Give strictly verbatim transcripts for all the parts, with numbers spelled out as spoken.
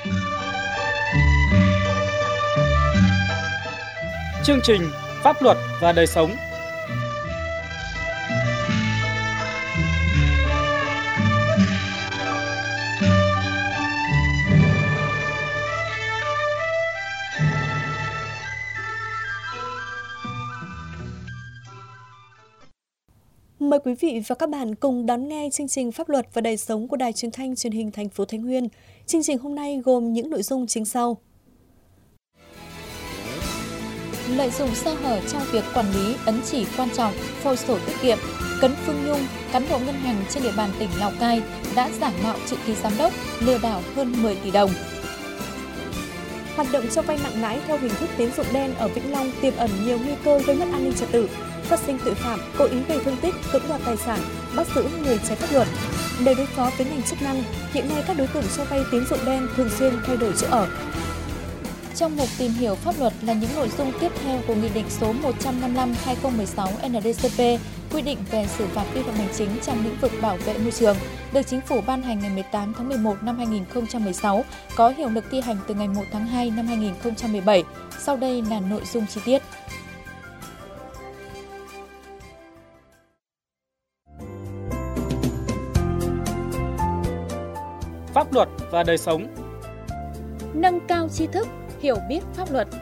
Chương trình Pháp luật và đời sống. Mời quý vị và các bạn cùng đón nghe chương trình Pháp luật và đời sống của Đài Truyền thanh Truyền hình thành phố Thái Nguyên. Chương trình hôm nay gồm những nội dung chính sau. Lợi dụng sơ hở trong việc quản lý ấn chỉ quan trọng, phôi sổ tiết kiệm, Cấn Phương Nhung, cán bộ ngân hàng trên địa bàn tỉnh Lào Cai đã giả mạo chữ ký giám đốc, lừa đảo hơn mười tỷ đồng. Hoạt động cho vay nặng lãi theo hình thức tín dụng đen ở Vĩnh Long tiềm ẩn nhiều nguy cơ gây mất an ninh trật tự, phát sinh tội phạm, cố ý gây thương tích, cưỡng đoạt tài sản, bắt giữ người trái pháp luật. Để đối phó với ngành chức năng, hiện nay các đối tượng cho vay tín dụng đen thường xuyên thay đổi chỗ ở. Trong mục tìm hiểu pháp luật là những nội dung tiếp theo của Nghị định số một trăm năm mươi lăm trên hai nghìn không trăm mười sáu N D C P quy định về xử phạt vi phạm hành chính trong lĩnh vực bảo vệ môi trường, được Chính phủ ban hành ngày mười tám tháng mười một năm hai nghìn không trăm mười sáu, có hiệu lực thi hành từ ngày một tháng hai năm hai nghìn không trăm mười bảy. Sau đây là nội dung chi tiết. Pháp luật và đời sống. Nâng cao tri thức, hiểu biết pháp luật.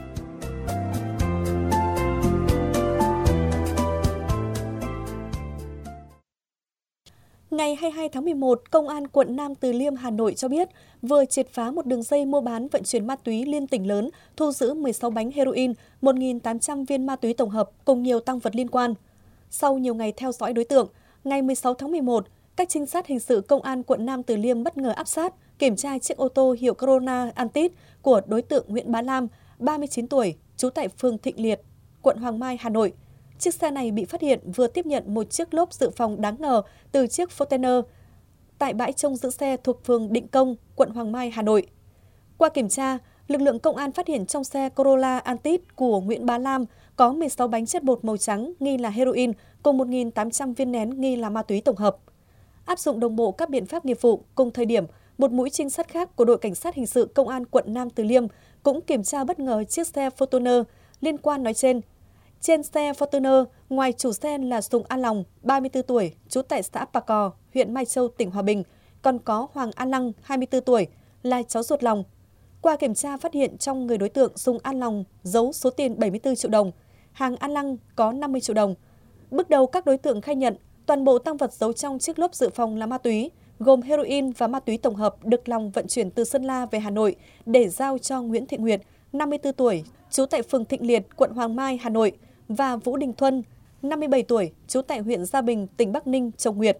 Ngày hai mươi hai tháng mười một, Công an quận Nam Từ Liêm, Hà Nội cho biết vừa triệt phá một đường dây mua bán vận chuyển ma túy liên tỉnh lớn, thu giữ mười sáu bánh heroin, một nghìn tám trăm viên ma túy tổng hợp cùng nhiều tang vật liên quan. Sau nhiều ngày theo dõi đối tượng, ngày mười sáu tháng mười một, các trinh sát hình sự Công an quận Nam Từ Liêm bất ngờ áp sát, kiểm tra chiếc ô tô hiệu Corona Antit của đối tượng Nguyễn Bá Lam, ba mươi chín tuổi, trú tại phường Thịnh Liệt, quận Hoàng Mai, Hà Nội. Chiếc xe này bị phát hiện vừa tiếp nhận một chiếc lốp dự phòng đáng ngờ từ chiếc Fortuner tại bãi trông giữ xe thuộc phường Định Công, quận Hoàng Mai, Hà Nội. Qua kiểm tra, lực lượng công an phát hiện trong xe Corolla Antit của Nguyễn Bá Lam có mười sáu bánh chất bột màu trắng nghi là heroin cùng một nghìn tám trăm viên nén nghi là ma túy tổng hợp. Áp dụng đồng bộ các biện pháp nghiệp vụ, cùng thời điểm, một mũi trinh sát khác của đội cảnh sát hình sự Công an quận Nam Từ Liêm cũng kiểm tra bất ngờ chiếc xe Fortuner liên quan nói trên. Trên xe Fortuner, ngoài chủ xe là Sùng An Lòng, ba mươi tư tuổi, trú tại xã Pà Cò, huyện Mai Châu, tỉnh Hòa Bình, còn có Hoàng An Lăng, hai mươi tư tuổi, là cháu ruột Lòng. Qua kiểm tra phát hiện trong người đối tượng Sùng An Lòng giấu số tiền bảy mươi tư triệu đồng, hàng An Lăng có năm mươi triệu đồng. Bước đầu các đối tượng khai nhận toàn bộ tang vật giấu trong chiếc lốp dự phòng là ma túy, gồm heroin và ma túy tổng hợp được Lòng vận chuyển từ Sơn La về Hà Nội để giao cho Nguyễn Thị Nguyệt, năm mươi tư tuổi, trú tại phường Thịnh Liệt, quận Hoàng Mai, Hà Nội, và Vũ Đình Thuân, năm mươi bảy tuổi, trú tại huyện Gia Bình, tỉnh Bắc Ninh, chồng Nguyệt.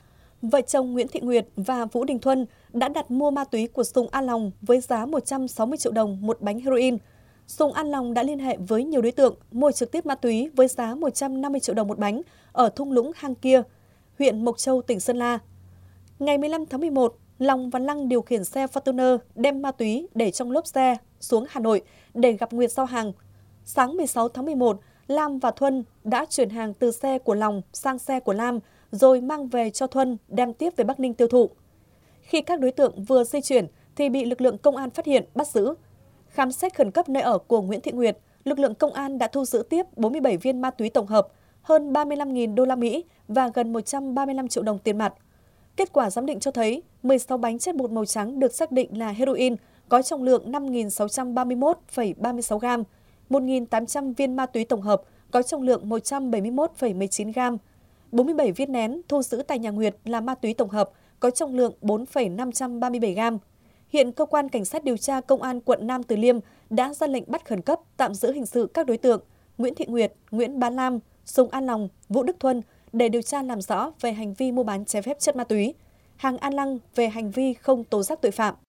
Vợ chồng Nguyễn Thị Nguyệt và Vũ Đình Thuân đã đặt mua ma túy của Sùng An Lòng với giá một trăm sáu mươi triệu đồng một bánh heroin. Sùng An Lòng đã liên hệ với nhiều đối tượng mua trực tiếp ma túy với giá một trăm năm mươi triệu đồng một bánh ở thung lũng Hang Kia, huyện Mộc Châu, tỉnh Sơn La. Ngày mười lăm tháng mười một, Lòng và Lăng điều khiển xe Fortuner đem ma túy để trong lốp xe xuống Hà Nội để gặp Nguyệt giao hàng. Sáng mười sáu tháng mười một, Lam và Thuân đã chuyển hàng từ xe của Lòng sang xe của Lam rồi mang về cho Thuân đem tiếp về Bắc Ninh tiêu thụ. Khi các đối tượng vừa di chuyển thì bị lực lượng công an phát hiện, bắt giữ. Khám xét khẩn cấp nơi ở của Nguyễn Thị Nguyệt, lực lượng công an đã thu giữ tiếp bốn mươi bảy viên ma túy tổng hợp, hơn ba mươi lăm nghìn đô la Mỹ và gần một trăm ba mươi lăm triệu đồng tiền mặt. Kết quả giám định cho thấy mười sáu bánh chất bột màu trắng được xác định là heroin có trọng lượng năm nghìn sáu trăm ba mươi mốt phẩy ba mươi sáu gam, một nghìn tám trăm viên ma túy tổng hợp có trọng lượng một trăm bảy mươi mốt phẩy mười chín gam, bốn mươi bảy viên nén thu giữ tại nhà Nguyệt là ma túy tổng hợp có trọng lượng bốn phẩy năm trăm ba mươi bảy gam. Hiện cơ quan cảnh sát điều tra Công an quận Nam Từ Liêm đã ra lệnh bắt khẩn cấp, tạm giữ hình sự các đối tượng Nguyễn Thị Nguyệt, Nguyễn Bá Lam, Sùng An Lòng, Vũ Đức Thuân để điều tra làm rõ về hành vi mua bán trái phép chất ma túy, Hàng An Lăng về hành vi không tố giác tội phạm.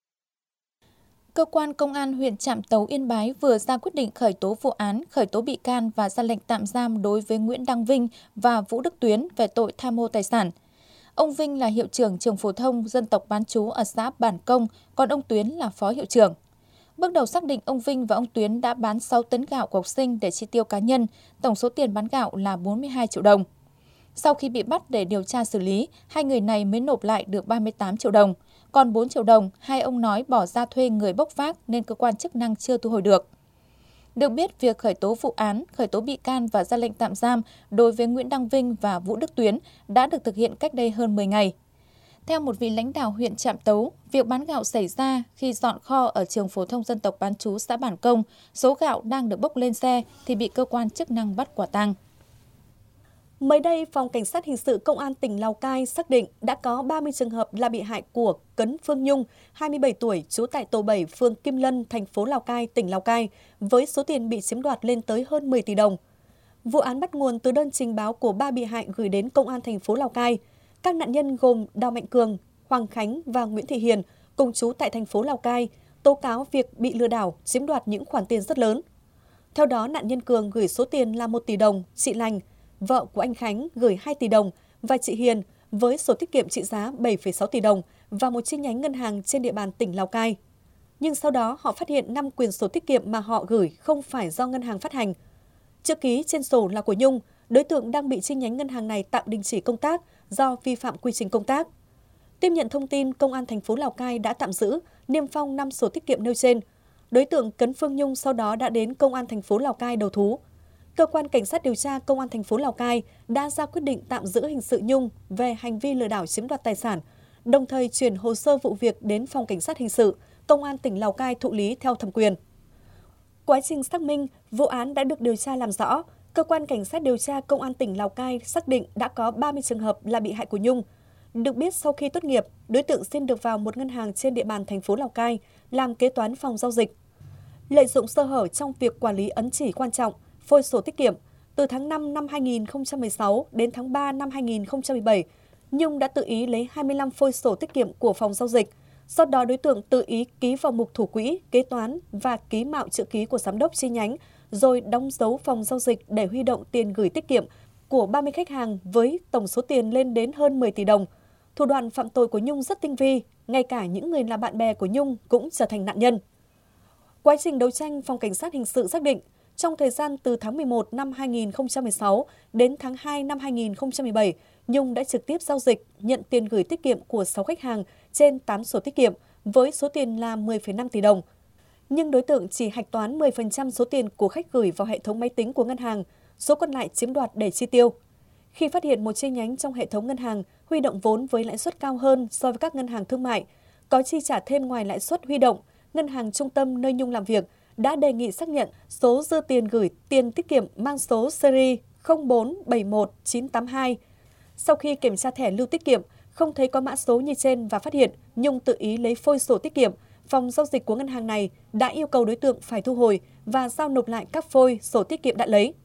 Cơ quan Công an huyện Trạm Tấu, Yên Bái vừa ra quyết định khởi tố vụ án, khởi tố bị can và ra lệnh tạm giam đối với Nguyễn Đăng Vinh và Vũ Đức Tuyến về tội tham mô tài sản. Ông Vinh là hiệu trưởng trường phổ thông dân tộc bán trú ở xã Bản Công, còn ông Tuyến là phó hiệu trưởng. Bước đầu xác định ông Vinh và ông Tuyến đã bán sáu tấn gạo của học sinh để chi tiêu cá nhân, tổng số tiền bán gạo là bốn mươi hai triệu đồng. Sau khi bị bắt để điều tra xử lý, hai người này mới nộp lại được ba mươi tám triệu đồng. Còn bốn triệu đồng, hai ông nói bỏ ra thuê người bốc vác nên cơ quan chức năng chưa thu hồi được. Được biết, việc khởi tố vụ án, khởi tố bị can và ra lệnh tạm giam đối với Nguyễn Đăng Vinh và Vũ Đức Tuyến đã được thực hiện cách đây hơn mười ngày. Theo một vị lãnh đạo huyện Trạm Tấu, việc bán gạo xảy ra khi dọn kho ở trường phổ thông dân tộc bán trú xã Bản Công, số gạo đang được bốc lên xe thì bị cơ quan chức năng bắt quả tang. Mới đây, Phòng Cảnh sát Hình sự Công an tỉnh Lào Cai xác định đã có ba mươi trường hợp là bị hại của Cấn Phương Nhung, hai mươi bảy tuổi, trú tại tổ bảy, phường Kim Lân, thành phố Lào Cai, tỉnh Lào Cai, với số tiền bị chiếm đoạt lên tới hơn mười tỷ đồng. Vụ án bắt nguồn từ đơn trình báo của ba bị hại gửi đến Công an thành phố Lào Cai. Các nạn nhân gồm Đào Mạnh Cường, Hoàng Khánh và Nguyễn Thị Hiền, cùng trú tại thành phố Lào Cai, tố cáo việc bị lừa đảo, chiếm đoạt những khoản tiền rất lớn. Theo đó, nạn nhân Cường gửi số tiền là một tỷ đồng, chị Lành, vợ của anh Khánh, gửi hai tỷ đồng và chị Hiền với sổ tiết kiệm trị giá bảy phẩy sáu tỷ đồng vào một chi nhánh ngân hàng trên địa bàn tỉnh Lào Cai. Nhưng sau đó họ phát hiện năm quyền sổ tiết kiệm mà họ gửi không phải do ngân hàng phát hành. Chữ ký trên sổ là của Nhung, đối tượng đang bị chi nhánh ngân hàng này tạm đình chỉ công tác do vi phạm quy trình công tác. Tiếp nhận thông tin, Công an thành phố Lào Cai đã tạm giữ, niêm phong năm sổ tiết kiệm nêu trên. Đối tượng Cấn Phương Nhung sau đó đã đến Công an thành phố Lào Cai đầu thú. Cơ quan Cảnh sát điều tra Công an thành phố Lào Cai đã ra quyết định tạm giữ hình sự Nhung về hành vi lừa đảo chiếm đoạt tài sản, đồng thời chuyển hồ sơ vụ việc đến Phòng Cảnh sát Hình sự, Công an tỉnh Lào Cai thụ lý theo thẩm quyền. Quá trình xác minh, vụ án đã được điều tra làm rõ. Cơ quan Cảnh sát điều tra Công an tỉnh Lào Cai xác định đã có ba mươi trường hợp là bị hại của Nhung. Được biết, sau khi tốt nghiệp, đối tượng xin được vào một ngân hàng trên địa bàn thành phố Lào Cai làm kế toán phòng giao dịch. Lợi dụng sơ hở trong việc quản lý ấn chỉ quan trọng, phôi sổ tiết kiệm, từ tháng năm năm hai nghìn không trăm mười sáu đến tháng ba năm hai nghìn không trăm mười bảy, Nhung đã tự ý lấy hai mươi lăm phôi sổ tiết kiệm của phòng giao dịch. Sau đó đối tượng tự ý ký vào mục thủ quỹ, kế toán và ký mạo chữ ký của giám đốc chi nhánh, rồi đóng dấu phòng giao dịch để huy động tiền gửi tiết kiệm của ba mươi khách hàng với tổng số tiền lên đến hơn mười tỷ đồng. Thủ đoạn phạm tội của Nhung rất tinh vi, ngay cả những người là bạn bè của Nhung cũng trở thành nạn nhân. Quá trình đấu tranh, Phòng Cảnh sát Hình sự xác định, trong thời gian từ tháng mười một năm hai nghìn không trăm mười sáu đến tháng hai năm hai nghìn không trăm mười bảy, Nhung đã trực tiếp giao dịch, nhận tiền gửi tiết kiệm của sáu khách hàng trên tám sổ tiết kiệm với số tiền là mười phẩy năm tỷ đồng. Nhưng đối tượng chỉ hạch toán mười phần trăm số tiền của khách gửi vào hệ thống máy tính của ngân hàng, số còn lại chiếm đoạt để chi tiêu. Khi phát hiện một chi nhánh trong hệ thống ngân hàng huy động vốn với lãi suất cao hơn so với các ngân hàng thương mại, có chi trả thêm ngoài lãi suất huy động, ngân hàng trung tâm nơi Nhung làm việc đã đề nghị xác nhận số dư tiền gửi tiền tiết kiệm mang số series không bốn bảy một chín tám hai. Sau khi kiểm tra thẻ lưu tiết kiệm, không thấy có mã số như trên và phát hiện Nhung tự ý lấy phôi sổ tiết kiệm, phòng giao dịch của ngân hàng này đã yêu cầu đối tượng phải thu hồi và giao nộp lại các phôi sổ tiết kiệm đã lấy.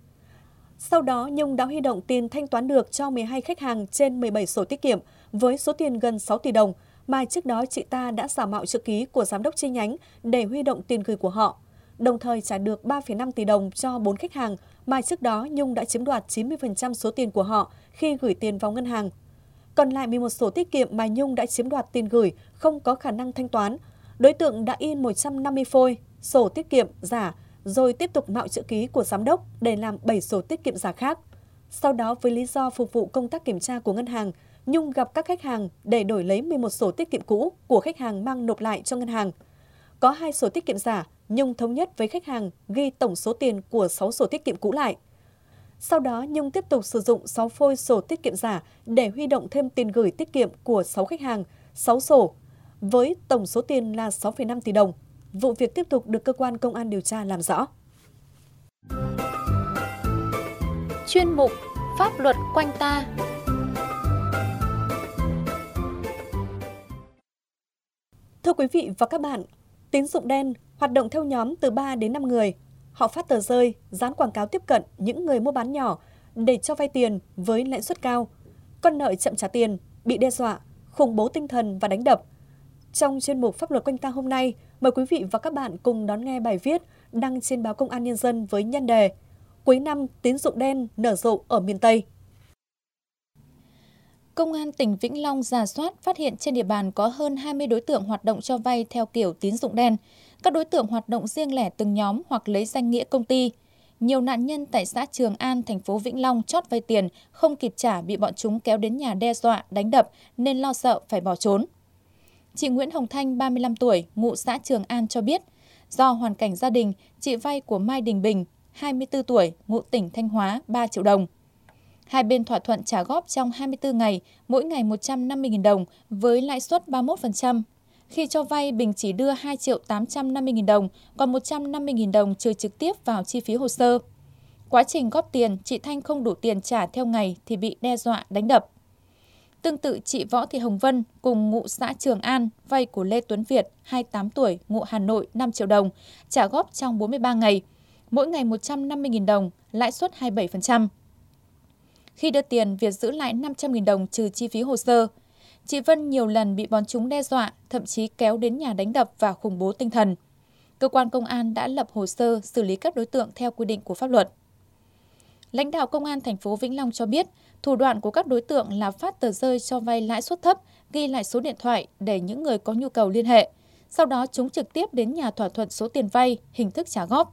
Sau đó, Nhung đã huy động tiền thanh toán được cho mười hai khách hàng trên mười bảy sổ tiết kiệm với số tiền gần sáu tỷ đồng, mà trước đó chị ta đã giả mạo chữ ký của giám đốc chi nhánh để huy động tiền gửi của họ, đồng thời trả được ba phẩy năm tỷ đồng cho bốn khách hàng mà trước đó Nhung đã chiếm đoạt chín mươi phần trăm số tiền của họ khi gửi tiền vào ngân hàng. Còn lại mười một sổ tiết kiệm mà Nhung đã chiếm đoạt tiền gửi không có khả năng thanh toán, đối tượng đã in một trăm năm mươi phôi sổ tiết kiệm giả rồi tiếp tục mạo chữ ký của giám đốc để làm bảy sổ tiết kiệm giả khác. Sau đó, với lý do phục vụ công tác kiểm tra của ngân hàng, Nhung gặp các khách hàng để đổi lấy mười một sổ tiết kiệm cũ của khách hàng mang nộp lại cho ngân hàng. Có hai sổ tiết kiệm giả, Nhung thống nhất với khách hàng ghi tổng số tiền của sáu sổ tiết kiệm cũ lại. Sau đó, Nhung tiếp tục sử dụng sáu phôi sổ tiết kiệm giả để huy động thêm tiền gửi tiết kiệm của sáu khách hàng, sáu sổ, với tổng số tiền là sáu phẩy năm tỷ đồng. Vụ việc tiếp tục được cơ quan công an điều tra làm rõ. Chuyên mục Pháp luật quanh ta. Thưa quý vị và các bạn, tín dụng đen hoạt động theo nhóm từ ba đến năm người. Họ phát tờ rơi, dán quảng cáo tiếp cận những người mua bán nhỏ để cho vay tiền với lãi suất cao. Con nợ chậm trả tiền, bị đe dọa, khủng bố tinh thần và đánh đập. Trong chuyên mục Pháp luật quanh ta hôm nay, mời quý vị và các bạn cùng đón nghe bài viết đăng trên báo Công an Nhân dân với nhan đề Cuối năm tín dụng đen nở rộ ở miền Tây. Công an tỉnh Vĩnh Long rà soát phát hiện trên địa bàn có hơn hai mươi đối tượng hoạt động cho vay theo kiểu tín dụng đen. Các đối tượng hoạt động riêng lẻ từng nhóm hoặc lấy danh nghĩa công ty. Nhiều nạn nhân tại xã Trường An, thành phố Vĩnh Long chót vay tiền, không kịp trả bị bọn chúng kéo đến nhà đe dọa, đánh đập nên lo sợ phải bỏ trốn. Chị Nguyễn Hồng Thanh, ba mươi lăm tuổi, ngụ xã Trường An cho biết, do hoàn cảnh gia đình, chị vay của Mai Đình Bình, hai mươi tư tuổi, ngụ tỉnh Thanh Hóa, ba triệu đồng. Hai bên thỏa thuận trả góp trong hai mươi tư ngày, mỗi ngày một trăm năm mươi nghìn đồng với lãi suất ba mươi mốt phần trăm. Khi cho vay, Bình chỉ đưa hai triệu tám trăm năm mươi nghìn đồng, còn một trăm năm mươi nghìn đồng trừ trực tiếp vào chi phí hồ sơ. Quá trình góp tiền, chị Thanh không đủ tiền trả theo ngày thì bị đe dọa đánh đập. Tương tự, chị Võ Thị Hồng Vân cùng ngụ xã Trường An vay của Lê Tuấn Việt, hai mươi tám tuổi, ngụ Hà Nội, năm triệu đồng, trả góp trong bốn mươi ba ngày, mỗi ngày một trăm năm mươi nghìn đồng, lãi suất hai mươi bảy phần trăm. Khi đưa tiền, Việt giữ lại năm trăm nghìn đồng trừ chi phí hồ sơ. Chị Vân nhiều lần bị bọn chúng đe dọa, thậm chí kéo đến nhà đánh đập và khủng bố tinh thần. Cơ quan công an đã lập hồ sơ xử lý các đối tượng theo quy định của pháp luật. Lãnh đạo Công an thành phố Vĩnh Long cho biết, thủ đoạn của các đối tượng là phát tờ rơi cho vay lãi suất thấp, ghi lại số điện thoại để những người có nhu cầu liên hệ. Sau đó chúng trực tiếp đến nhà thỏa thuận số tiền vay, hình thức trả góp.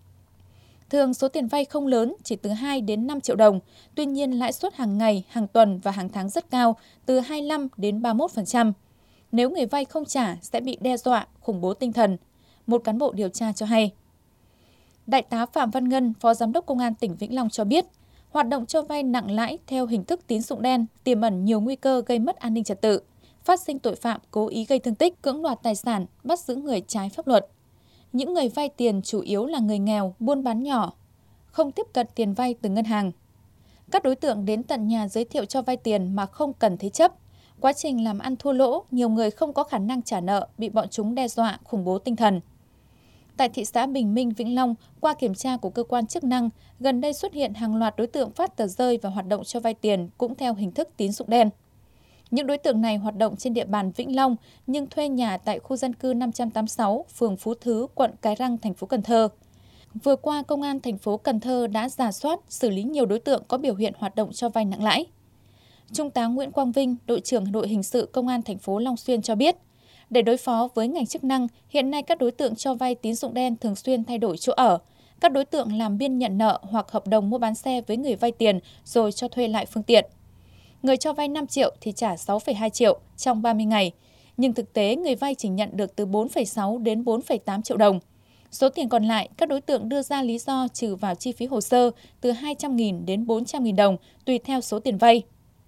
Thường số tiền vay không lớn, chỉ từ hai đến năm triệu đồng, tuy nhiên lãi suất hàng ngày, hàng tuần và hàng tháng rất cao, từ hai mươi lăm đến ba mươi mốt phần trăm. Nếu người vay không trả sẽ bị đe dọa, khủng bố tinh thần. Một cán bộ điều tra cho hay. Đại tá Phạm Văn Ngân, Phó Giám đốc Công an tỉnh Vĩnh Long cho biết, hoạt động cho vay nặng lãi theo hình thức tín dụng đen tiềm ẩn nhiều nguy cơ gây mất an ninh trật tự, phát sinh tội phạm cố ý gây thương tích, cưỡng đoạt tài sản, bắt giữ người trái pháp luật. Những người vay tiền chủ yếu là người nghèo, buôn bán nhỏ, không tiếp cận tiền vay từ ngân hàng. Các đối tượng đến tận nhà giới thiệu cho vay tiền mà không cần thế chấp. Quá trình làm ăn thua lỗ, nhiều người không có khả năng trả nợ, bị bọn chúng đe dọa, khủng bố tinh thần. Tại thị xã Bình Minh, Vĩnh Long, qua kiểm tra của cơ quan chức năng, gần đây xuất hiện hàng loạt đối tượng phát tờ rơi và hoạt động cho vay tiền cũng theo hình thức tín dụng đen. Những đối tượng này hoạt động trên địa bàn Vĩnh Long nhưng thuê nhà tại khu dân cư năm trăm tám mươi sáu, phường Phú Thứ, quận Cái Răng, thành phố Cần Thơ. Vừa qua, Công an thành phố Cần Thơ đã rà soát, xử lý nhiều đối tượng có biểu hiện hoạt động cho vay nặng lãi. Trung tá Nguyễn Quang Vinh, đội trưởng đội hình sự Công an thành phố Long Xuyên cho biết, để đối phó với ngành chức năng, hiện nay các đối tượng cho vay tín dụng đen thường xuyên thay đổi chỗ ở. Các đối tượng làm biên nhận nợ hoặc hợp đồng mua bán xe với người vay tiền rồi cho thuê lại phương tiện. Người cho vay năm triệu thì trả sáu phẩy hai triệu trong ba mươi ngày, nhưng thực tế người vay chỉ nhận được từ bốn phẩy sáu đến bốn phẩy tám triệu đồng. Số tiền còn lại, các đối tượng đưa ra lý do trừ vào chi phí hồ sơ từ hai trăm nghìn đến bốn trăm nghìn đồng, tùy theo số tiền vay.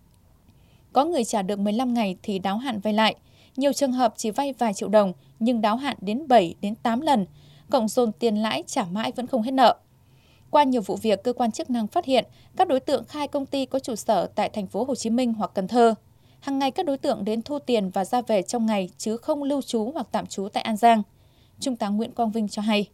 Có người trả được mười lăm ngày thì đáo hạn vay lại. Nhiều trường hợp chỉ vay vài triệu đồng nhưng đáo hạn đến bảy đến tám lần, cộng dồn tiền lãi trả mãi vẫn không hết nợ. Qua nhiều vụ việc, cơ quan chức năng phát hiện các đối tượng khai công ty có trụ sở tại thành phố Hồ Chí Minh hoặc Cần Thơ. Hàng ngày các đối tượng đến thu tiền và ra về trong ngày chứ không lưu trú hoặc tạm trú tại An Giang. Trung tá Nguyễn Quang Vinh cho hay.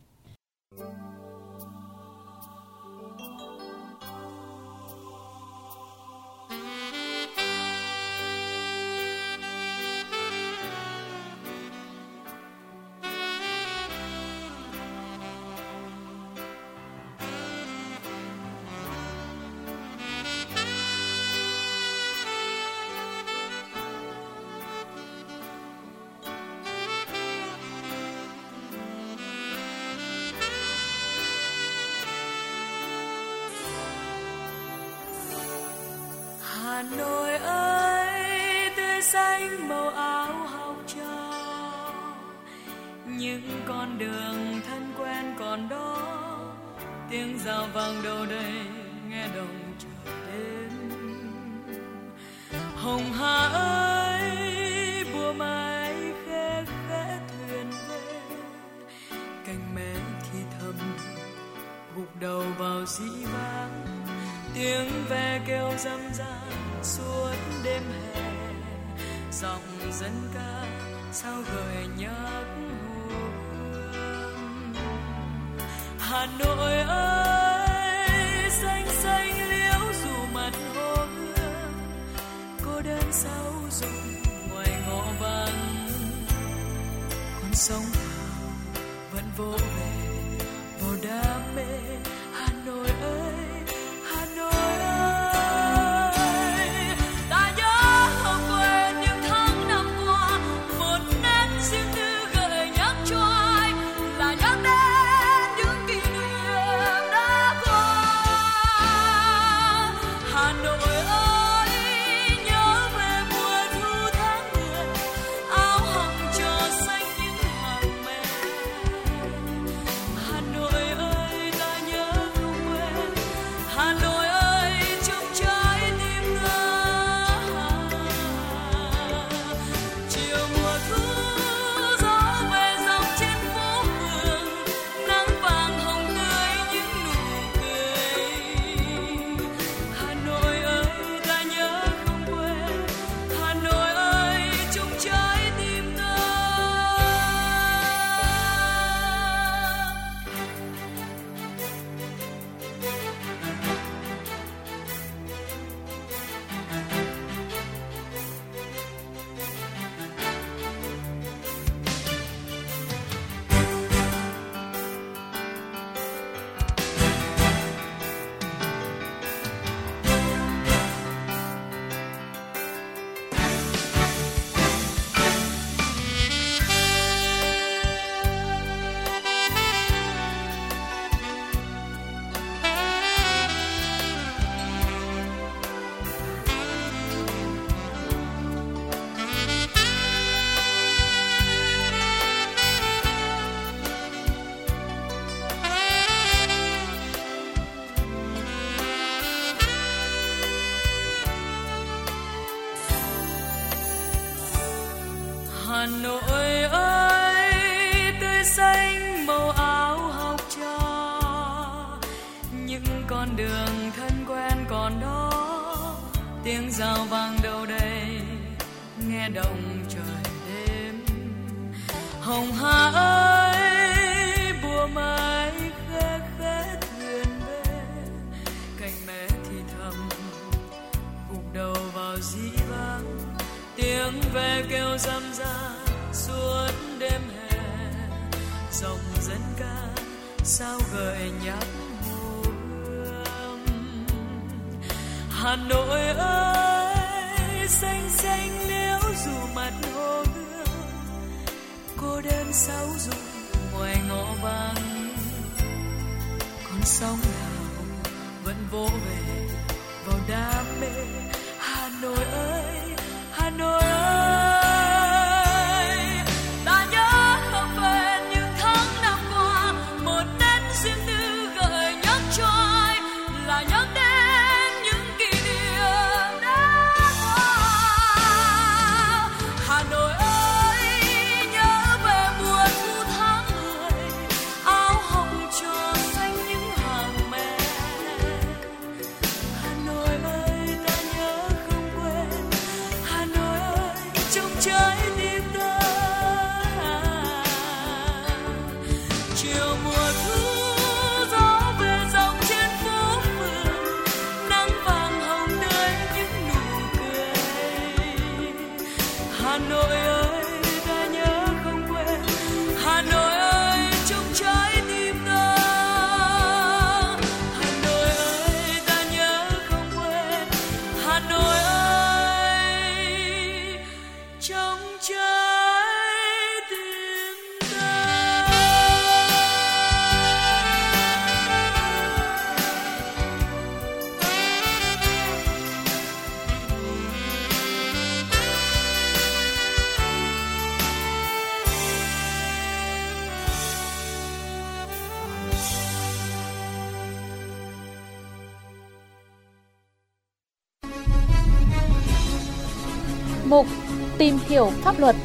Hà Nội ơi, tươi xanh màu áo học trò, những con đường thân quen còn đó, tiếng rào vang đâu đây nghe đồng trời đêm. Hồng Hà ơi, bùa mai khẽ khẽ thuyền về, cành mé thì thầm gục đầu vào dĩ vãng, tiếng ve kêu râm ran suốt đêm hè, giọng dân ca sao gợi nhắc hồ hương. Hà Nội ơi, xanh xanh liễu dù mặt hồ hương, cô đơn sao rụng ngoài ngõ vắng, con sông Hào vẫn vỗ về vào đam mê. Hà Nội ơi, Hà Nội ơi, ta nhớ không quên những tháng năm qua, một nét riêng tư gợi nhắc cho ai là nhắc đến những kỷ niệm đã qua. Hà Nội ơi, nhớ về mùa thu tháng mười, áo hồng Nội ơi tươi xanh màu áo học trò, những con đường thân quen còn đó, tiếng rào vang đâu đây nghe động trời đêm. Hồng Hà ơi bùa mai khẽ khẽ thuyền về, cạnh mẹ thì thầm gục đầu vào dĩ vãng, tiếng ve kêu râm ran suốt đêm hè, dòng dân ca sao gợi nhắc hồ gươm. Hà Nội ơi xanh xanh nếu dù mặt hồ gươm, cô đơn sáu ru ngoài ngõ vắng, con sóng nào vẫn vỗ về vào đam mê. Hà Nội ơi, Hà Nội ơi, ta nhớ không quên những tháng năm qua, một nét riêng tư gợi nhắc cho ai, là nhắc đến những kỷ niệm đã qua. Hà Nội ơi, nhớ về mùa thu tháng mười, áo hồng trò xanh những hàng me. Hà Nội ơi, ta nhớ không quên, Hà Nội ơi, trong trái tim ta. Chiều mùa thu gió về dòng trên phố phường, nắng vàng hồng tươi những nụ cười. Hà Nội ơi, ta nhớ không quên, Hà Nội ơi, trong trái tim ta. Hà Nội ơi, ta nhớ không quên, Hà Nội ơi, trong trái tim ta. Mục Tìm hiểu pháp luật.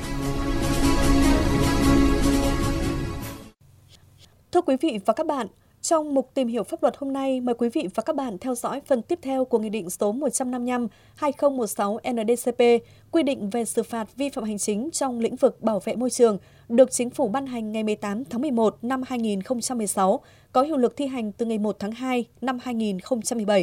Thưa quý vị và các bạn, trong mục Tìm hiểu pháp luật hôm nay, mời quý vị và các bạn theo dõi phần tiếp theo của Nghị định số một trăm năm mươi lăm trên hai nghìn không trăm mười sáu N D C P quy định về xử phạt vi phạm hành chính trong lĩnh vực bảo vệ môi trường, được Chính phủ ban hành ngày mười tám tháng mười một năm hai nghìn không trăm mười sáu, có hiệu lực thi hành từ ngày một tháng hai năm hai nghìn không trăm mười bảy.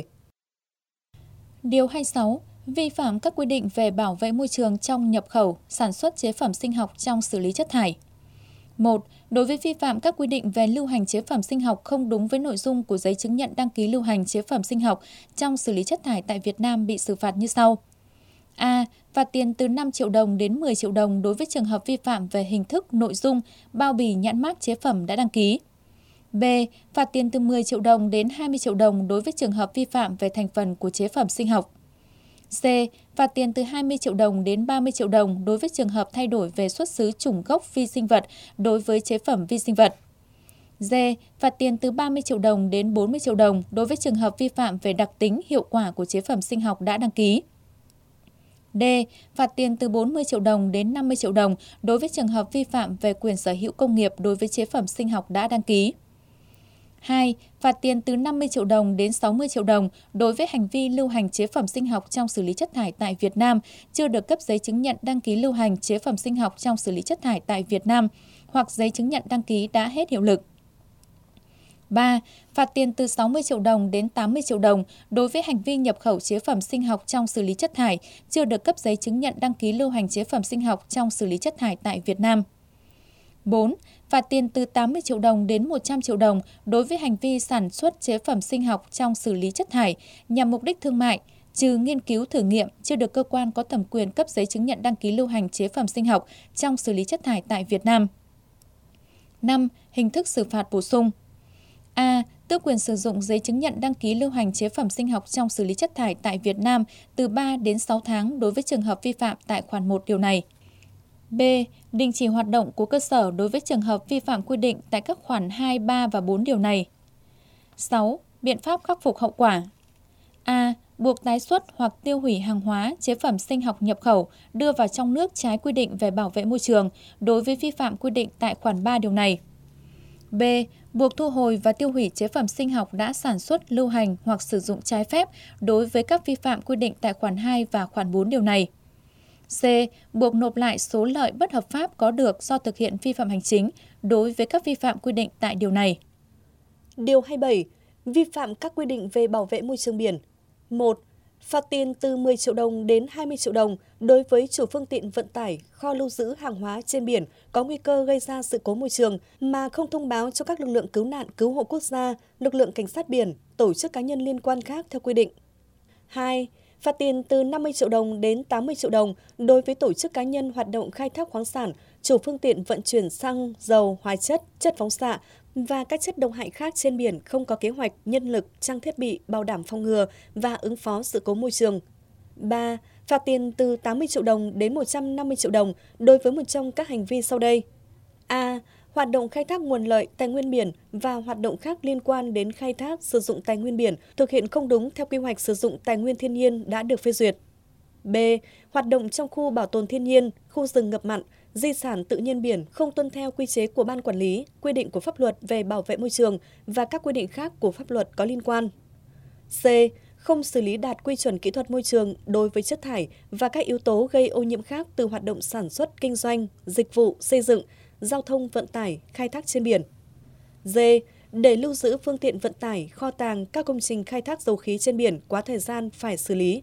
Điều hai mươi sáu. Vi phạm các quy định về bảo vệ môi trường trong nhập khẩu, sản xuất chế phẩm sinh học trong xử lý chất thải. một. Đối với vi phạm các quy định về lưu hành chế phẩm sinh học không đúng với nội dung của giấy chứng nhận đăng ký lưu hành chế phẩm sinh học trong xử lý chất thải tại Việt Nam bị xử phạt như sau. A. Phạt tiền từ năm triệu đồng đến mười triệu đồng đối với trường hợp vi phạm về hình thức, nội dung, bao bì nhãn mác chế phẩm đã đăng ký. B. Phạt tiền từ mười triệu đồng đến hai mươi triệu đồng đối với trường hợp vi phạm về thành phần của chế phẩm sinh học. C. Phạt tiền từ hai mươi triệu đồng đến ba mươi triệu đồng đối với trường hợp thay đổi về xuất xứ chủng gốc vi sinh vật đối với chế phẩm vi sinh vật. D. Phạt tiền từ ba mươi triệu đồng đến bốn mươi triệu đồng đối với trường hợp vi phạm về đặc tính, hiệu quả của chế phẩm sinh học đã đăng ký. D. Phạt tiền từ bốn mươi triệu đồng đến năm mươi triệu đồng đối với trường hợp vi phạm về quyền sở hữu công nghiệp đối với chế phẩm sinh học đã đăng ký. hai. Phạt tiền từ năm mươi triệu đồng đến sáu mươi triệu đồng đối với hành vi lưu hành chế phẩm sinh học trong xử lý chất thải tại Việt Nam chưa được cấp giấy chứng nhận đăng ký lưu hành chế phẩm sinh học trong xử lý chất thải tại Việt Nam hoặc giấy chứng nhận đăng ký đã hết hiệu lực. ba. Phạt tiền từ sáu mươi triệu đồng đến tám mươi triệu đồng đối với hành vi nhập khẩu chế phẩm sinh học trong xử lý chất thải chưa được cấp giấy chứng nhận đăng ký lưu hành chế phẩm sinh học trong xử lý chất thải tại Việt Nam. bốn. Phạt tiền từ tám mươi triệu đồng đến một trăm triệu đồng đối với hành vi sản xuất chế phẩm sinh học trong xử lý chất thải nhằm mục đích thương mại, trừ nghiên cứu thử nghiệm chưa được cơ quan có thẩm quyền cấp giấy chứng nhận đăng ký lưu hành chế phẩm sinh học trong xử lý chất thải tại Việt Nam. năm. Hình thức xử phạt bổ sung. A. Tước quyền sử dụng giấy chứng nhận đăng ký lưu hành chế phẩm sinh học trong xử lý chất thải tại Việt Nam từ ba đến sáu tháng đối với trường hợp vi phạm tại khoản một điều này. B. Đình chỉ hoạt động của cơ sở đối với trường hợp vi phạm quy định tại các khoản hai, ba và bốn điều này. sáu. Biện pháp khắc phục hậu quả. A. buộc tái xuất hoặc tiêu hủy hàng hóa, chế phẩm sinh học nhập khẩu đưa vào trong nước trái quy định về bảo vệ môi trường đối với vi phạm quy định tại khoản ba điều này. B. Buộc thu hồi và tiêu hủy chế phẩm sinh học đã sản xuất, lưu hành hoặc sử dụng trái phép đối với các vi phạm quy định tại khoản hai và khoản bốn điều này. C. Buộc nộp lại số lợi bất hợp pháp có được do thực hiện vi phạm hành chính đối với các vi phạm quy định tại điều này. Điều hai mươi bảy. Vi phạm các quy định về bảo vệ môi trường biển. một. Phạt tiền từ mười triệu đồng đến hai mươi triệu đồng đối với chủ phương tiện vận tải, kho lưu giữ hàng hóa trên biển có nguy cơ gây ra sự cố môi trường mà không thông báo cho các lực lượng cứu nạn cứu hộ quốc gia, lực lượng cảnh sát biển, tổ chức cá nhân liên quan khác theo quy định. hai. Phạt tiền từ năm mươi triệu đồng đến tám mươi triệu đồng đối với tổ chức cá nhân hoạt động khai thác khoáng sản, chủ phương tiện vận chuyển xăng, dầu, hóa chất, chất phóng xạ và các chất độc hại khác trên biển không có kế hoạch, nhân lực, trang thiết bị bảo đảm phòng ngừa và ứng phó sự cố môi trường. ba. Phạt tiền từ tám mươi triệu đồng đến một trăm năm mươi triệu đồng đối với một trong các hành vi sau đây. A. Hoạt động khai thác nguồn lợi tài nguyên biển và hoạt động khác liên quan đến khai thác sử dụng tài nguyên biển thực hiện không đúng theo quy hoạch sử dụng tài nguyên thiên nhiên đã được phê duyệt. B. Hoạt động trong khu bảo tồn thiên nhiên, khu rừng ngập mặn, di sản tự nhiên biển không tuân theo quy chế của ban quản lý, quy định của pháp luật về bảo vệ môi trường và các quy định khác của pháp luật có liên quan. C. Không xử lý đạt quy chuẩn kỹ thuật môi trường đối với chất thải và các yếu tố gây ô nhiễm khác từ hoạt động sản xuất, kinh doanh, dịch vụ, xây dựng, giao thông vận tải, khai thác trên biển. D. Để lưu giữ phương tiện vận tải, kho tàng, các công trình khai thác dầu khí trên biển quá thời gian phải xử lý.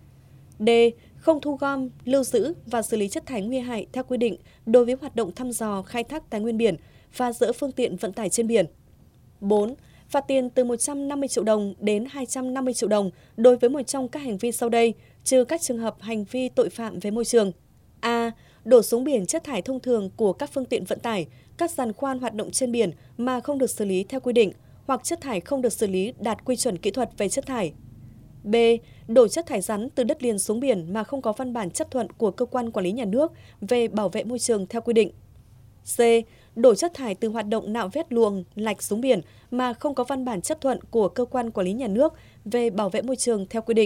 D. Không thu gom, lưu giữ và xử lý chất thải nguy hại theo quy định đối với hoạt động thăm dò, khai thác tài nguyên biển, phá rỡ phương tiện vận tải trên biển. bốn. Phạt tiền từ một trăm năm mươi triệu đồng đến hai trăm năm mươi triệu đồng đối với một trong các hành vi sau đây, trừ các trường hợp hành vi tội phạm về môi trường. A. Đổ xuống biển chất thải thông thường của các phương tiện vận tải, các giàn khoan hoạt động trên biển mà không được xử lý theo quy định, hoặc chất thải không được xử lý đạt quy chuẩn kỹ thuật về chất thải. B. Đổ chất thải rắn từ đất liền xuống biển mà không có văn bản chấp thuận của cơ quan quản lý nhà nước về bảo vệ môi trường theo quy định. C. Đổ chất thải từ hoạt động nạo vét luồng, lạch xuống biển mà không có văn bản chấp thuận của cơ quan quản lý nhà nước về bảo vệ môi trường theo quy định.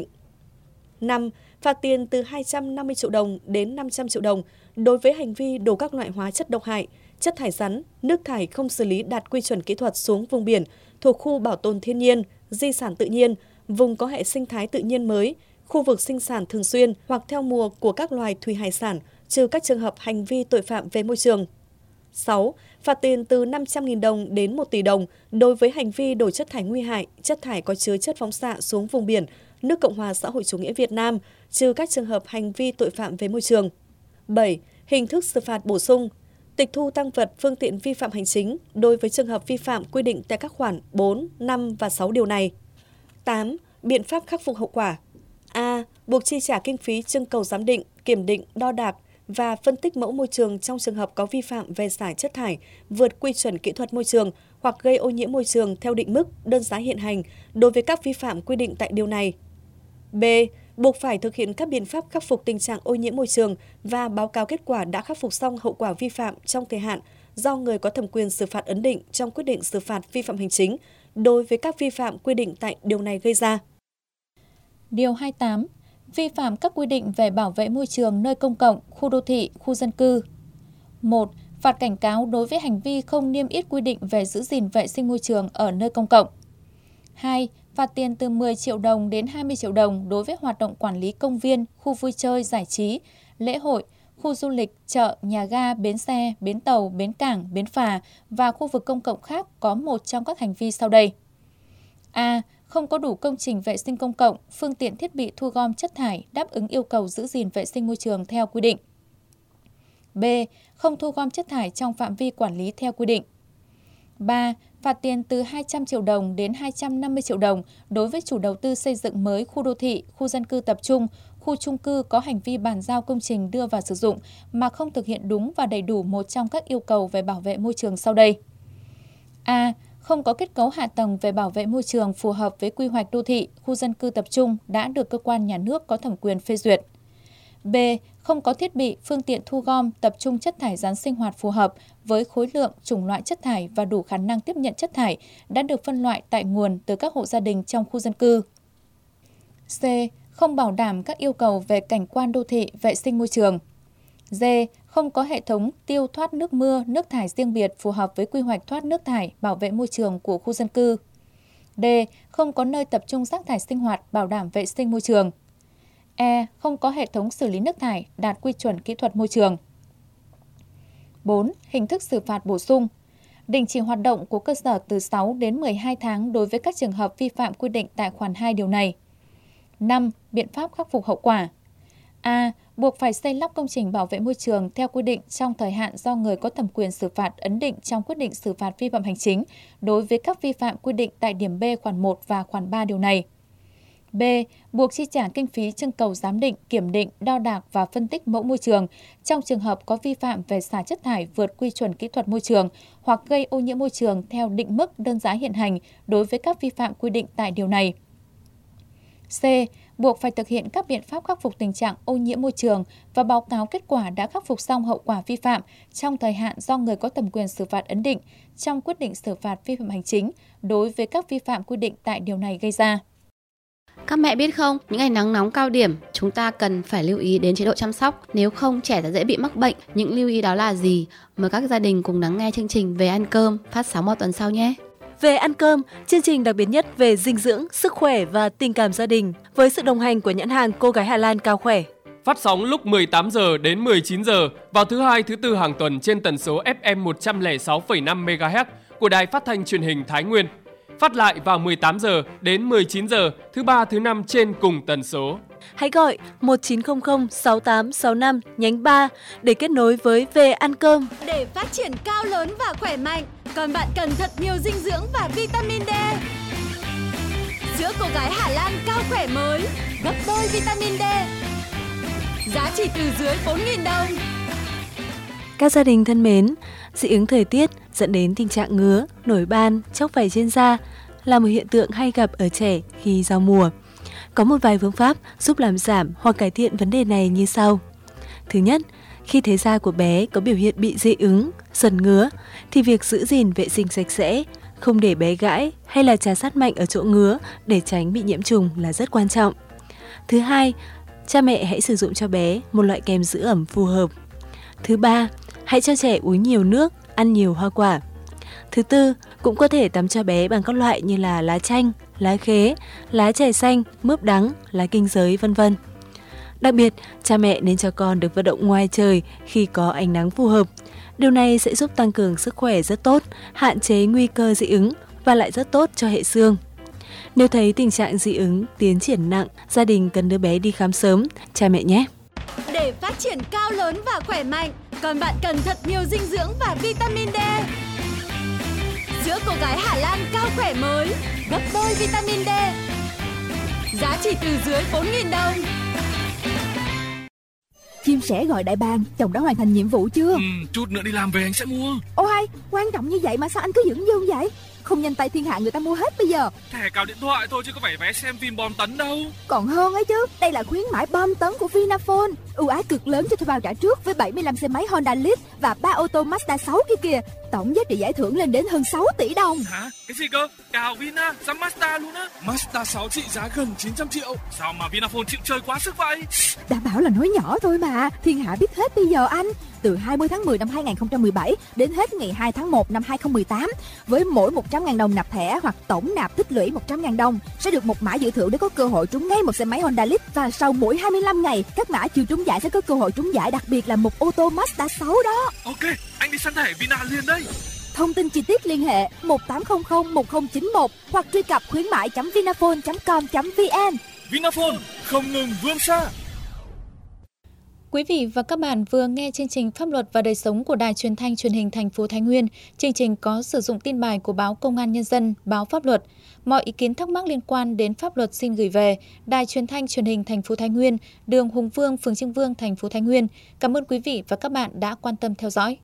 năm. Phạt tiền từ hai trăm năm mươi triệu đồng đến năm trăm triệu đồng đối với hành vi đổ các loại hóa chất độc hại, chất thải rắn, nước thải không xử lý đạt quy chuẩn kỹ thuật xuống vùng biển thuộc khu bảo tồn thiên nhiên, di sản tự nhiên, vùng có hệ sinh thái tự nhiên mới, khu vực sinh sản thường xuyên hoặc theo mùa của các loài thủy hải sản, trừ các trường hợp hành vi tội phạm về môi trường. sáu. Phạt tiền từ năm trăm nghìn đồng đến một tỷ đồng đối với hành vi đổ chất thải nguy hại, chất thải có chứa chất phóng xạ xuống vùng biển, nước Cộng hòa xã hội chủ nghĩa Việt Nam, trừ các trường hợp hành vi tội phạm về môi trường. bảy. Hình thức xử phạt bổ sung. Tịch thu tang vật phương tiện vi phạm hành chính đối với trường hợp vi phạm quy định tại các khoản bốn, năm và sáu điều này. tám. Biện pháp khắc phục hậu quả. A. Buộc chi trả kinh phí trưng cầu giám định, kiểm định, đo đạc và phân tích mẫu môi trường trong trường hợp có vi phạm về xả chất thải vượt quy chuẩn kỹ thuật môi trường hoặc gây ô nhiễm môi trường theo định mức, đơn giá hiện hành đối với các vi phạm quy định tại điều này. B. Buộc phải thực hiện các biện pháp khắc phục tình trạng ô nhiễm môi trường và báo cáo kết quả đã khắc phục xong hậu quả vi phạm trong thời hạn do người có thẩm quyền xử phạt ấn định trong quyết định xử phạt vi phạm hành chính đối với các vi phạm quy định tại điều này gây ra. Điều hai mươi tám. Vi phạm các quy định về bảo vệ môi trường nơi công cộng, khu đô thị, khu dân cư. một. Phạt cảnh cáo đối với hành vi không niêm yết quy định về giữ gìn vệ sinh môi trường ở nơi công cộng. hai. Phạt tiền từ mười triệu đồng đến hai mươi triệu đồng đối với hoạt động quản lý công viên, khu vui chơi, giải trí, lễ hội, khu du lịch, chợ, nhà ga, bến xe, bến tàu, bến cảng, bến phà và khu vực công cộng khác có một trong các hành vi sau đây. A. Không có đủ công trình vệ sinh công cộng, phương tiện thiết bị thu gom chất thải đáp ứng yêu cầu giữ gìn vệ sinh môi trường theo quy định. B. Không thu gom chất thải trong phạm vi quản lý theo quy định. ba. Phạt tiền từ hai trăm triệu đồng đến hai trăm năm mươi triệu đồng đối với chủ đầu tư xây dựng mới khu đô thị, khu dân cư tập trung, khu chung cư có hành vi bàn giao công trình đưa vào sử dụng mà không thực hiện đúng và đầy đủ một trong các yêu cầu về bảo vệ môi trường sau đây. A. Không có kết cấu hạ tầng về bảo vệ môi trường phù hợp với quy hoạch đô thị, khu dân cư tập trung đã được cơ quan nhà nước có thẩm quyền phê duyệt. B. Không có thiết bị, phương tiện thu gom, tập trung chất thải rắn sinh hoạt phù hợp với khối lượng, chủng loại chất thải và đủ khả năng tiếp nhận chất thải đã được phân loại tại nguồn từ các hộ gia đình trong khu dân cư. C. Không bảo đảm các yêu cầu về cảnh quan đô thị, vệ sinh môi trường. D. Không có hệ thống tiêu thoát nước mưa, nước thải riêng biệt phù hợp với quy hoạch thoát nước thải, bảo vệ môi trường của khu dân cư. D. Không có nơi tập trung rác thải sinh hoạt, bảo đảm vệ sinh môi trường. E. Không có hệ thống xử lý nước thải, đạt quy chuẩn kỹ thuật môi trường. bốn. Hình thức xử phạt bổ sung. Đình chỉ hoạt động của cơ sở từ sáu đến mười hai tháng đối với các trường hợp vi phạm quy định tại khoản hai điều này. năm. Biện pháp khắc phục hậu quả. A. Buộc phải xây lắp công trình bảo vệ môi trường theo quy định trong thời hạn do người có thẩm quyền xử phạt ấn định trong quyết định xử phạt vi phạm hành chính đối với các vi phạm quy định tại điểm B khoản một và khoản ba điều này. B. Buộc chi trả kinh phí trưng cầu giám định, kiểm định, đo đạc và phân tích mẫu môi trường trong trường hợp có vi phạm về xả chất thải vượt quy chuẩn kỹ thuật môi trường hoặc gây ô nhiễm môi trường theo định mức đơn giá hiện hành đối với các vi phạm quy định tại điều này. C. Buộc phải thực hiện các biện pháp khắc phục tình trạng ô nhiễm môi trường và báo cáo kết quả đã khắc phục xong hậu quả vi phạm trong thời hạn do người có thẩm quyền xử phạt ấn định trong quyết định xử phạt vi phạm hành chính đối với các vi phạm quy định tại điều này gây ra. Các mẹ biết không, những ngày nắng nóng cao điểm, chúng ta cần phải lưu ý đến chế độ chăm sóc, nếu không trẻ sẽ dễ bị mắc bệnh. Những lưu ý đó là gì? Mời các gia đình cùng lắng nghe chương trình Về ăn cơm phát sóng vào tuần sau nhé. Về ăn cơm, chương trình đặc biệt nhất về dinh dưỡng, sức khỏe và tình cảm gia đình với sự đồng hành của nhãn hàng Cô gái Hà Lan Cao Khỏe. Phát sóng lúc mười tám giờ đến mười chín giờ vào thứ hai, thứ tư hàng tuần trên tần số ép em một trăm lẻ sáu phẩy năm mê ga héc của Đài Phát thanh Truyền hình Thái Nguyên. Phát lại vào mười tám giờ đến mười chín giờ thứ ba, thứ năm trên cùng tần số. Hãy gọi một chín không không sáu tám sáu năm nhánh ba để kết nối với Về ăn cơm. Để phát triển cao lớn và khỏe mạnh, còn bạn cần thật nhiều dinh dưỡng và vitamin D. Sữa Cô gái Hà Lan Cao Khỏe mới, gấp đôi vitamin D. Giá chỉ từ dưới bốn nghìn đồng. Các gia đình thân mến, dị ứng thời tiết dẫn đến tình trạng ngứa, nổi ban, chóc vảy trên da là một hiện tượng hay gặp ở trẻ khi giao mùa. Có một vài phương pháp giúp làm giảm hoặc cải thiện vấn đề này như sau. Thứ nhất, khi thấy da của bé có biểu hiện bị dị ứng, sần ngứa, thì việc giữ gìn vệ sinh sạch sẽ, không để bé gãi hay là trà sát mạnh ở chỗ ngứa để tránh bị nhiễm trùng là rất quan trọng. Thứ hai, cha mẹ hãy sử dụng cho bé một loại kem giữ ẩm phù hợp. Thứ ba, hãy cho trẻ uống nhiều nước, ăn nhiều hoa quả. Thứ tư, cũng có thể tắm cho bé bằng các loại như là lá chanh, lá khế, lá chè xanh, mướp đắng, lá kinh giới, vân vân. Đặc biệt, cha mẹ nên cho con được vận động ngoài trời khi có ánh nắng phù hợp. Điều này sẽ giúp tăng cường sức khỏe rất tốt, hạn chế nguy cơ dị ứng và lại rất tốt cho hệ xương. Nếu thấy tình trạng dị ứng tiến triển nặng, gia đình cần đưa bé đi khám sớm, cha mẹ nhé. Để phát triển cao lớn và khỏe mạnh, còn bạn cần thật nhiều dinh dưỡng và vitamin D. Sữa Cô gái Hà Lan Cao Khỏe mới, gấp đôi vitamin D. Giá chỉ từ dưới bốn nghìn đồng. Chim sẻ gọi đại bàng, chồng đã hoàn thành nhiệm vụ chưa? Ừ, chút nữa đi làm về anh sẽ mua. Ô hay, quan trọng như vậy mà sao anh cứ dưỡng dưng vậy? Không nhanh tay thiên hạ người ta mua hết bây giờ. Thẻ cào điện thoại thôi chứ có phải vé xem phim bom tấn đâu. Còn hơn ấy chứ, đây là khuyến mãi bom tấn của Vinaphone. Ưu ái cực lớn cho thuê bao trả trước với bảy mươi lăm xe máy Honda Lead và ba ô tô Mazda sáu kia kìa. Tổng giá trị giải thưởng lên đến hơn sáu tỷ đồng. Hả? Cái gì cơ? Cào Vina, dám Mazda luôn á. Mazda sáu trị giá gần chín trăm triệu. Sao mà Vinaphone chịu chơi quá sức vậy? Đã bảo là nói nhỏ thôi mà, thiên hạ biết hết bây giờ anh. Từ hai mươi tháng mười năm hai nghìn không trăm mười bảy đến hết ngày hai tháng một năm hai nghìn không trăm mười tám, với mỗi một trăm nghìn đồng nạp thẻ hoặc tổng nạp tích lũy một trăm nghìn đồng sẽ được một mã dự thưởng để có cơ hội trúng ngay một xe máy Honda Lead, và sau mỗi hai mươi lăm ngày các mã chưa trúng giải sẽ có cơ hội trúng giải đặc biệt là một ô tô Mazda sáu đó. Ok, anh đi săn thẻ Vina liền đây. Thông tin chi tiết liên hệ một tám không không một không chín một hoặc truy cập khuyến mại chấm vinaphone chấm com chấm vn. Vinaphone không ngừng vươn xa. Quý vị và các bạn vừa nghe chương trình Pháp luật và đời sống của Đài Truyền thanh Truyền hình thành phố Thái Nguyên. Chương trình có sử dụng tin bài của báo Công an Nhân dân, báo Pháp luật. Mọi ý kiến thắc mắc liên quan đến pháp luật xin gửi về Đài Truyền thanh Truyền hình thành phố Thái Nguyên, đường Hùng Vương, phường Trưng Vương, thành phố Thái Nguyên. Cảm ơn quý vị và các bạn đã quan tâm theo dõi.